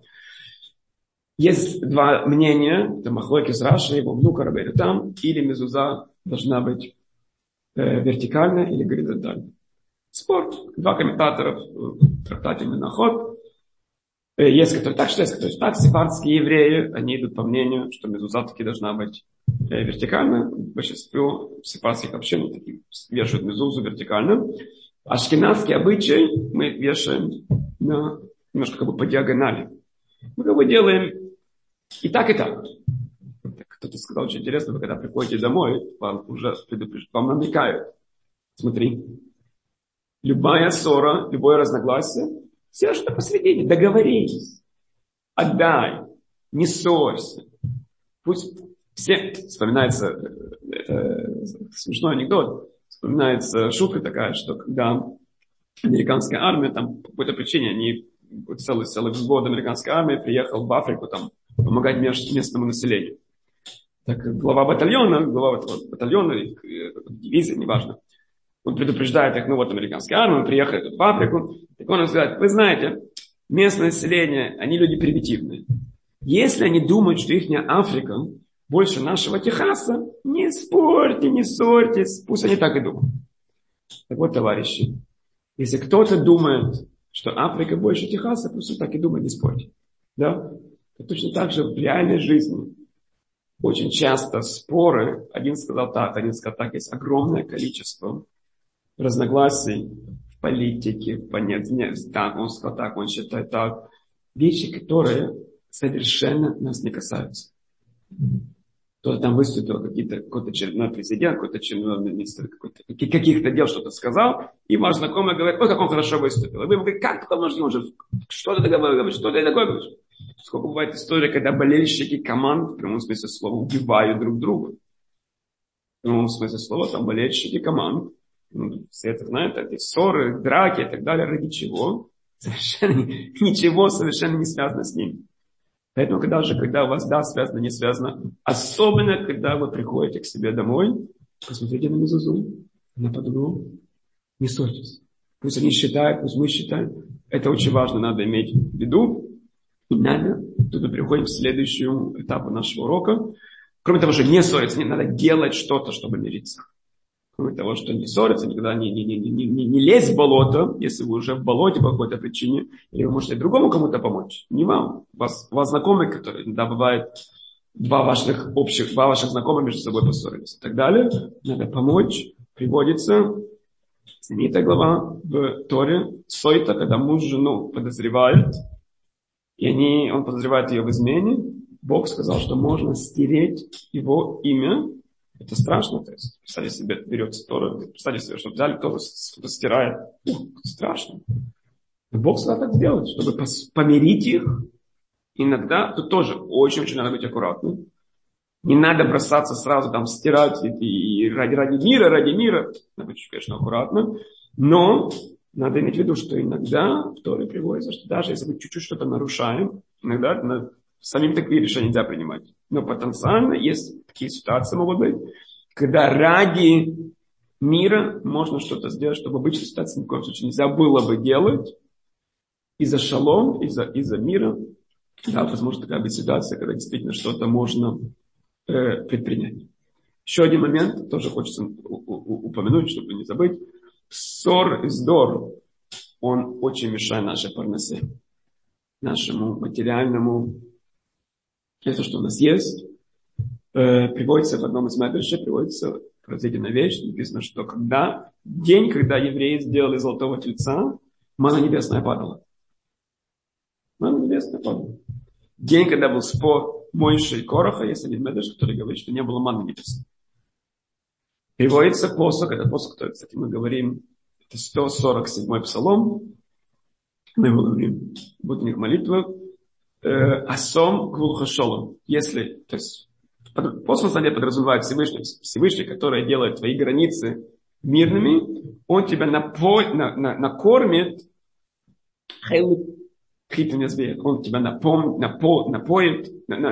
есть два мнения. Это Махлокис Раши, его внука Рабейну Там. Или мезуза должна быть вертикальная или горизонтальная. Спор. Два комментатора в трактате Менахот. Есть, которые так считают, которые так. Сефардские евреи, они идут по мнению, что мезуза таки должна быть вертикальная. Большинство сефардских общин таки вешают мезузу вертикально. Ашкеназский обычай мы вешаем немножко как бы по диагонали. Мы как бы делаем и так, и так. Кто-то сказал очень интересно, вы когда приходите домой, вам уже вам намекают. Смотри, любая ссора, любое разногласие, все что-то посредине, договорись, отдай, не ссорься. Пусть все, вспоминается смешной анекдот, вспоминается шутка такая, что когда американская армия, там по какой-то причине, они целый взвод американской армии приехал в Африку там помогать местному населению. Так глава батальона, дивизии, неважно, он предупреждает их, американская армия, мы приехали тут в Африку. Так он говорит: вы знаете, местное население, они люди примитивные. Если они думают, что их Африка больше нашего Техаса, не спорьте, не ссорьтесь, пусть они так и думают. Так вот, товарищи, если кто-то думает, что Африка больше Техаса, пусть он так и думает, не спорьте. Да? То точно так же в реальной жизни очень часто споры, один сказал так, есть огромное количество разногласий в политике, так, он сказал так, он считает так. Вещи, которые совершенно нас не касаются. Кто-то там выступил, какой-то очередной президент, какой-то очередной министр, каких-то дел что-то сказал, и ваш знакомый говорит: ой, как он хорошо выступил. И вы ему говорите: как такое можно, что ты такое говоришь, что ты такое говоришь? Сколько бывает историй, когда болельщики команд, в прямом смысле слова, убивают друг друга. В прямом смысле слова, там болельщики команд, все это знают, эти ссоры, драки и так далее, ради чего? Ничего совершенно не связано с ними. Поэтому, когда у вас связано, не связано, особенно, когда вы приходите к себе домой, посмотрите на мезузу, на подругу, не ссорьтесь. Пусть они считают, пусть мы считаем. Это очень важно, надо иметь в виду. И надо, тут мы переходим к следующему этапу нашего урока. Кроме того, что не ссориться, не надо делать что-то, чтобы мириться. Кроме того, что не ссориться, никогда не лезть в болото, если вы уже в болоте по какой-то причине, или вы можете другому кому-то помочь. Не вам. У вас знакомые, которые, да, бывает, два ваших знакомых между собой поссорились и так далее. Надо помочь. Приводится знаменитая глава в Торе Сойта, когда муж жену подозревает, и он подозревает ее в измене. Бог сказал, что можно стереть его имя. Это страшно. То есть, представьте себе, берется Тора, представьте себе, что взяли Тору, что-то стирает. Страшно. Но Бог сказал так сделать, чтобы помирить их. Иногда тут тоже очень-очень надо быть аккуратным. Не надо бросаться сразу там стирать и ради мира. Надо быть, конечно, аккуратно. Но надо иметь в виду, что иногда в Торе приводится, что даже если мы чуть-чуть что-то нарушаем, иногда самим такие решения нельзя принимать. Но потенциально есть такие ситуации могут быть, когда ради мира можно что-то сделать, чтобы в обычной ситуации ни в коем случае нельзя было бы делать. Из-за шалом, из-за мира. Да, возможно, такая быть ситуация, когда действительно что-то можно предпринять. Еще один момент, тоже хочется упомянуть, чтобы не забыть. Ссор и вздор, он очень мешает нашей парносе, нашему материальному, это, что у нас есть. Приводится в одном из мадришей, приводится поразительная вещь, написано, что день, когда евреи сделали золотого тельца, манна небесная падала. Манна небесное падало. День, когда был спор Мойши и Кораха, есть один медраш, который говорит, что не было манны небесной. Приводится посох, это посох, который, кстати, мы говорим, это 147-й псалом. Мы его говорим в утренних молитвах. Асом гвулхашолом. Если, то есть, посох, на самом деле, подразумевает Всевышний, который делает твои границы мирными, он тебя накормит, он тебя напоит,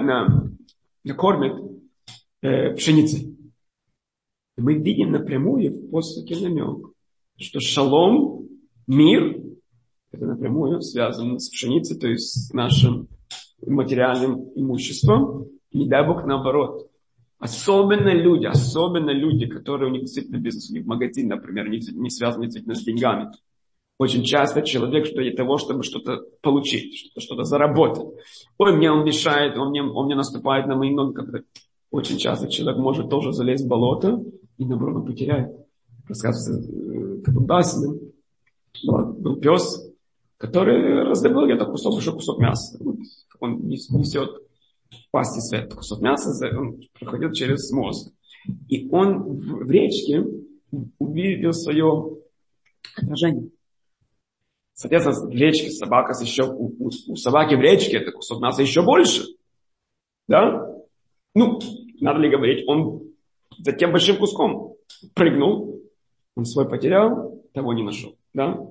накормит пшеницей. Мы видим напрямую в посохе намек, что шалом, мир, это напрямую связано с пшеницей, то есть с нашим материальным имуществом. И не дай Бог наоборот. Особенно люди, которые у них действительно бизнес, у них магазин, например, не связан действительно с деньгами. Очень часто человек, что для того, чтобы что-то получить, что-то заработать. Ой, мне он мешает, он мне наступает на мои ноги. Очень часто человек может тоже залезть в болото и, наоборот, он потеряет. Рассказывается, как у Дасина был пес, который раздобыл где-то большой кусок мяса. Он несет в пасти свет кусок мяса, он проходил через мозг. И он в речке увидел свое отражение. Соответственно, в речке собака еще, у собаки в речке это кусок мяса еще больше. Да? Надо ли говорить, он за тем большим куском прыгнул, он свой потерял, того не нашел. Да?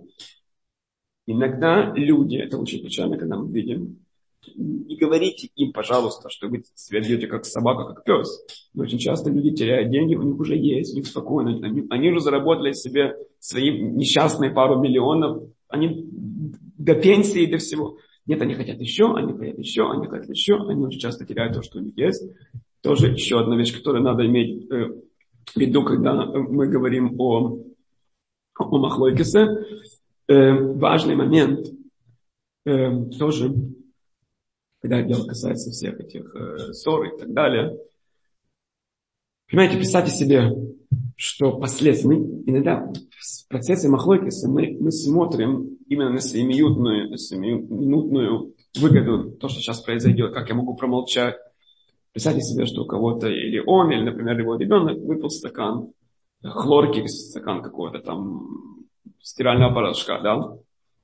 Иногда люди, это очень печально, когда мы видим, не говорите им, пожалуйста, что вы себя ведете как собака, как пес. Но очень часто люди теряют деньги, у них уже есть, у них спокойно. Они уже заработали себе свои несчастные пару миллионов. Они до пенсии, до всего. Нет, они хотят еще, они хотят еще, они хотят еще. Они очень часто теряют то, что у них есть. Тоже еще одна вещь, которую надо иметь в виду, когда мы говорим о махлойкесе. Важный момент тоже, когда дело касается всех этих ссор и так далее. Понимаете, представьте себе, что последствия, иногда в процессе махлойкеса мы смотрим именно на сиюминутную выгоду, то, что сейчас произойдет, как я могу промолчать. Представьте себе, что у кого-то, или он, или, например, его ребенок выпил стакан хлорки, стакан какого-то там стирального порошка, да?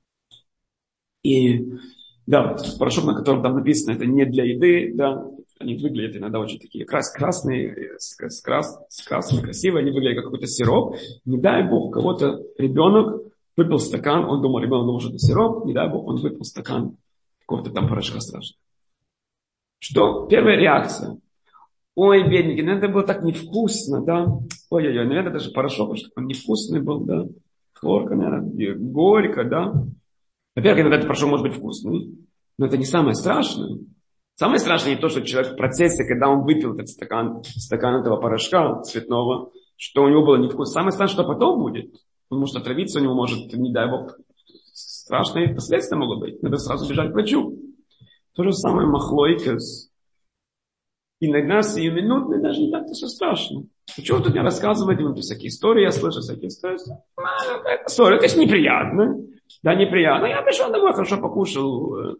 И, да, порошок, на котором там написано, это не для еды, да, они выглядят иногда очень такие красные, красивые, они выглядят как какой-то сироп. Не дай Бог, у кого-то ребенок выпил стакан, он думал, ребенок думал, что это сироп, не дай Бог, он выпил стакан какого-то там порошка страшного. Что? Первая реакция. Ой, бедненький, это было так невкусно, да? Ой-ой-ой, наверное, даже порошок, потому что он невкусный был, да? Хлорка, наверное, горько, да? Во-первых, иногда этот порошок может быть вкусный, но это не самое страшное. Самое страшное не то, что человек в процессе, когда он выпил этот стакан этого порошка цветного, что у него было невкусно. Самое страшное, что потом будет. Он может отравиться, у него может, не дай Бог, страшные последствия могут быть. Надо сразу бежать к врачу. То же самое махлойкес. Иногда сиюминутно даже не так-то все страшно. Почему тут мне рассказывать, всякие истории, я слышу всякие истории. Это, конечно, неприятно. Да, неприятно. Я пришел домой, хорошо покушал.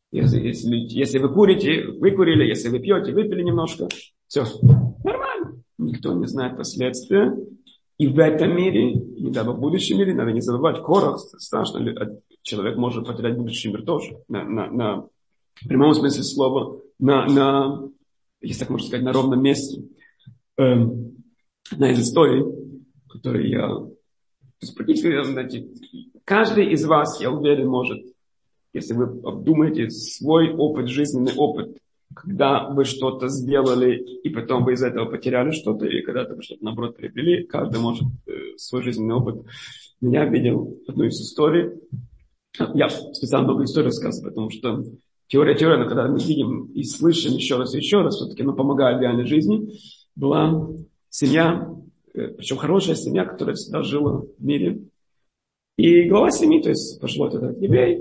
Если вы курите, выкурили. Если вы пьете, выпили немножко. Все, нормально. Никто не знает последствия. И в этом мире, и даже в будущем мире, надо не забывать, Корах, страшно, человек может потерять будущий мир тоже. На прямом смысле слова, если так можно сказать, на ровном месте. Одна из историй, которую я... То есть, практически, знаете, каждый из вас, я уверен, может, если вы обдумаете свой опыт, жизненный опыт, когда вы что-то сделали, и потом вы из-за этого потеряли что-то, или когда-то вы что-то, наоборот, приобрели, каждый может свой жизненный опыт. Я видел одну из историй. Я специально много историй рассказываю, потому что теория, но когда мы видим и слышим еще раз и еще раз, все-таки она помогает в реальной жизни. Была семья, причем хорошая семья, которая всегда жила в мире. И глава семьи, то есть пожилой этот еврей,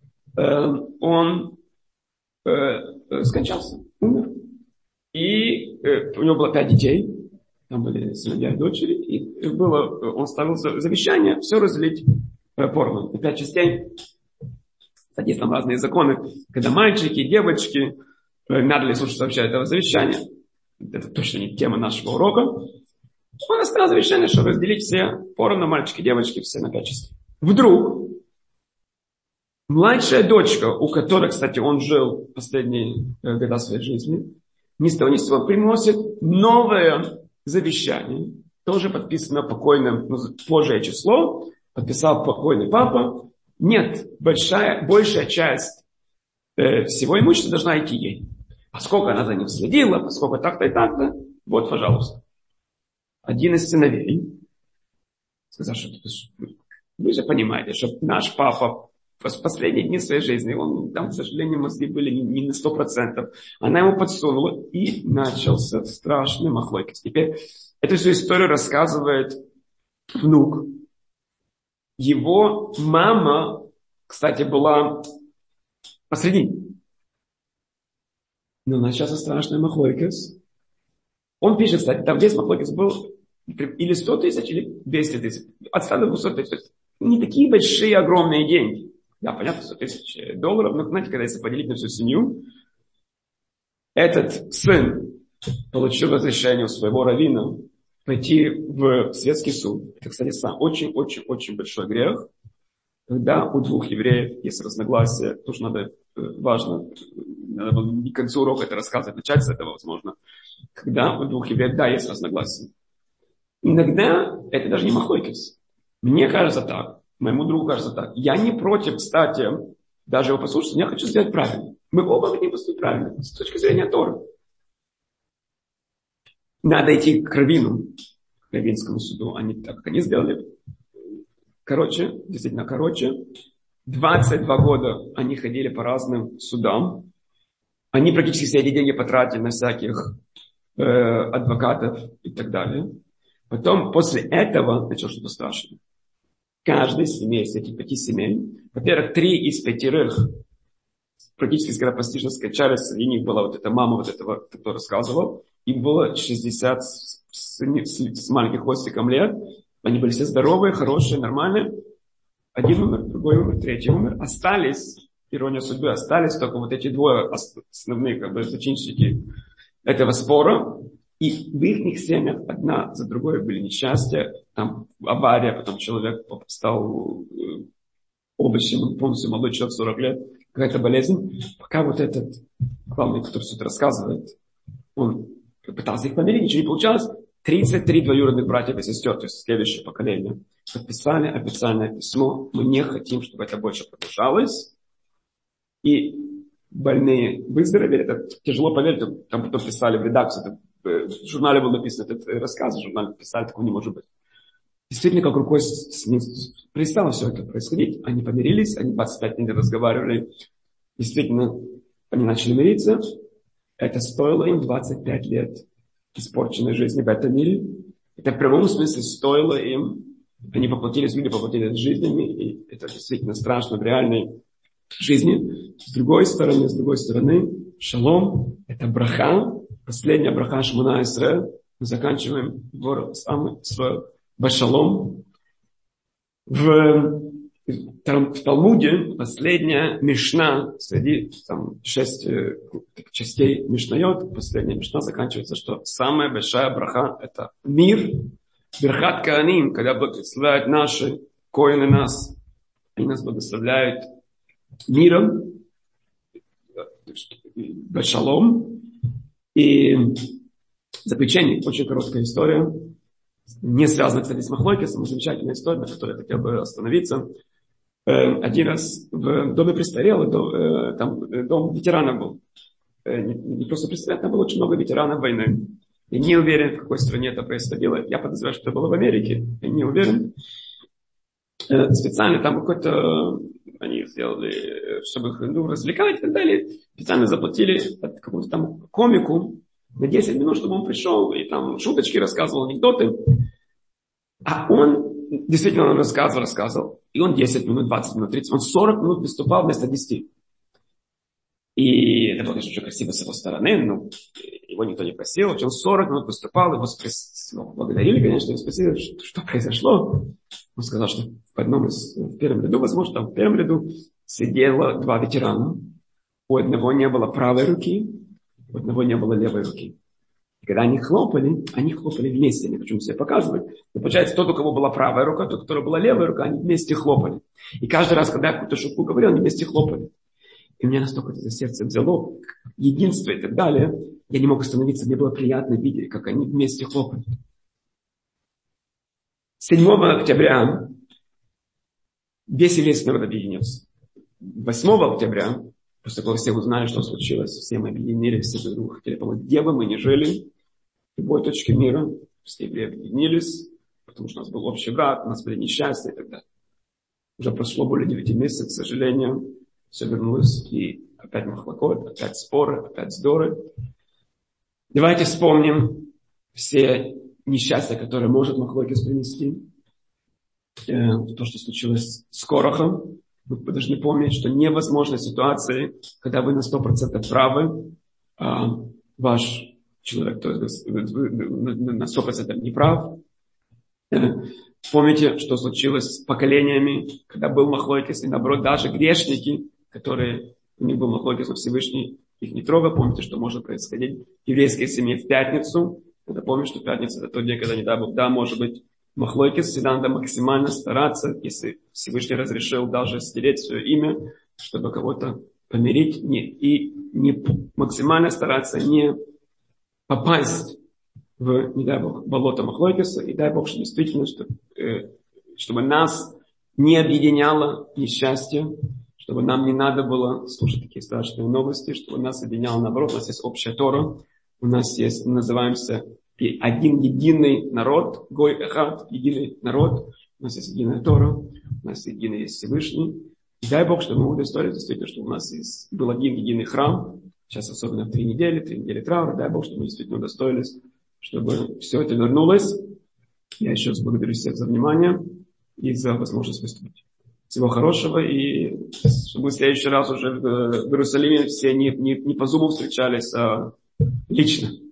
он скончался, умер. И у него было 5 детей, там были сыновья и дочери, и он ставил завещание все разделить поровну, на 5 частей. Кстати, есть там разные законы, когда мальчики и девочки, надо ли слушать вообще этого завещания. Это точно не тема нашего урока. Он оставил завещание, чтобы разделить все поровну, мальчики и девочки, все на 5 частей. Вдруг младшая дочка, у которой, кстати, он жил последние года своей жизни, ни с того ни с сего приносит новое завещание, тоже подписано покойным, позже число, подписал покойный папа. Нет, большая часть всего имущества должна идти ей. Поскольку она за ним следила, поскольку так-то и так-то, вот, пожалуйста. Один из сыновей сказал, что вы же понимаете, что наш папа в последние дни своей жизни, он там, к сожалению, мозги были не на 100%. Она ему подсунула, и начался страшный махлокис. Теперь эту всю историю рассказывает внук. Его мама, кстати, была посредине. Но начался страшный махлокис. Он пишет, кстати, там весь махлокис был или 100 тысяч, или 200 тысяч. От 100 до 200 тысяч. Не такие большие, огромные деньги. Да, понятно, 100 тысяч долларов. Но, знаете, когда если поделить на всю семью, этот сын получил разрешение у своего раввина пойти в светский суд. Это, кстати, очень-очень-очень большой грех. Когда у двух евреев есть разногласия, тоже важно не к концу урока это рассказывать, начать с этого, возможно. Когда у двух евреев, да, есть разногласия. Иногда это даже не махлокис. Мне кажется так, моему другу кажется так. Я не против, кстати, даже его послушать, но я хочу сделать правильно. Мы оба хотим поступить правильно, с точки зрения Торы. Надо идти к раввину, к раввинскому суду, так как они сделали. Действительно короче. 22 года они ходили по разным судам. Они практически все эти деньги потратили на всяких адвокатов и так далее. Потом, после этого, началось что-то страшное. Каждый семей из этих 5 семей, во-первых, 3 из 5, практически скоропостижно скачались, среди них была вот эта мама вот этого, кто рассказывал, им было 60 с маленьким хвостиком лет, они были все здоровые, хорошие, нормальные. Один умер, другой умер, третий умер. Остались, ирония судьбы, остались только вот эти 2 основные зачинщики этого спора. И в их семьях одна за другой были несчастья. Там авария, потом человек стал овощем, полностью молодой человек, 40 лет. Какая-то болезнь. Пока вот этот главный, кто все это рассказывает, он пытался их помирить, ничего не получалось. 33 двоюродных братьев и сестер, то есть следующее поколение, подписали официальное письмо. Мы не хотим, чтобы это больше продолжалось. И больные выздоровели. Это тяжело поверить. Там потом писали в редакцию. В журнале был написан этот рассказ, в журнале писали, такого не может быть. Действительно, как рукой перестало все это происходить. Они помирились, они 25 минут разговаривали. Действительно, они начали мириться. Это стоило им 25 лет испорченной жизни в этом мире. Это в прямом смысле стоило им. Они поплатились, люди поплатились жизнями. И это действительно страшно в реальной жизни. С другой стороны, шалом, это браха. Последняя браха Шмона Исраэль. Мы заканчиваем город самый свой башалом. В Талмуде последняя мишна, среди 6 частей мишнайот, последняя мишна заканчивается, что самая большая браха это мир. Берхат Кааним, когда благословляют наши коины нас, они нас благословляют миром, башалом. И в заключение, очень короткая история, не связана, кстати, с махлокисом, замечательная история, на которой я хотел бы остановиться. Один раз в доме престарелых, там дом ветеранов был. Не просто престарелых, там было очень много ветеранов войны. Я не уверен, в какой стране это происходило. Я подозреваю, что это было в Америке. Я не уверен. Специально там какой-то... Они сделали, чтобы их развлекать и так далее. Специально заплатили какому-то там комику на 10 минут, чтобы он пришел и там шуточки рассказывал, анекдоты. А он действительно рассказывал. И он 10 минут, 20 минут, 30, он 40 минут выступал вместо 10. И это было, конечно, очень красиво с его стороны, но его никто не просил. Он 40 минут выступал, его благодарили, конечно, его спросили, что произошло. Он сказал, что в первом ряду, возможно, там в первом ряду сидело два ветерана. У одного не было правой руки, у одного не было левой руки. И когда они хлопали вместе. Не хочу себе показывать. Но получается, тот, у кого была правая рука, тот, у которого была левая рука, они вместе хлопали. И каждый раз, когда я какую-то шутку говорил, они вместе хлопали. И меня настолько это за сердце взяло, единство и так далее. Я не мог остановиться, мне было приятно видеть, как они вместе хлопали. 7 октября весь еврейский народ объединился. 8 октября, после того, как все узнали, что случилось, все мы объединились, все друг друга хотели помочь. Где бы мы ни жили, в любой точке мира, все евреи объединились, потому что у нас был общий брат, у нас были несчастья и так далее. Уже прошло более 9 месяцев, к сожалению, все вернулось, и опять махлокот, опять споры, опять вздоры. Давайте вспомним все несчастья, которые может махлокис принести. То, что случилось с Корахом. Вы должны помнить, что невозможны ситуации, когда вы на 100% правы, а ваш человек, то есть на 100% не прав. Помните, что случилось с поколениями, когда был махлокис, и наоборот, даже грешники, которые у них был махлокис, но Всевышний их не трогал. Помните, что может происходить в еврейской семье в пятницу. Это помните, что пятница это тот день, когда не дай Бог, да, может быть махлокис, всегда надо максимально стараться, если Всевышний разрешил даже стереть свое имя, чтобы кого-то помирить, максимально стараться не попасть в, не дай Бог, болото махлокиса, и дай Бог, что действительно, чтобы нас не объединяло несчастье, чтобы нам не надо было слушать такие страшные новости, чтобы нас объединяло наоборот. У нас есть общая Тора, у нас есть, мы называемся один единый народ, Гой Эхад, единый народ, у нас есть единая Тора, у нас единый есть Всевышний. И дай Бог, чтобы мы удостоились действительно, что у нас был один единый храм, сейчас особенно в 3 недели траура, дай Бог, чтобы мы действительно удостоились, чтобы все это вернулось. Я еще раз благодарю всех за внимание и за возможность выступить. Всего хорошего, и чтобы мы в следующий раз уже в Иерусалиме все не по зуму встречались, а лично.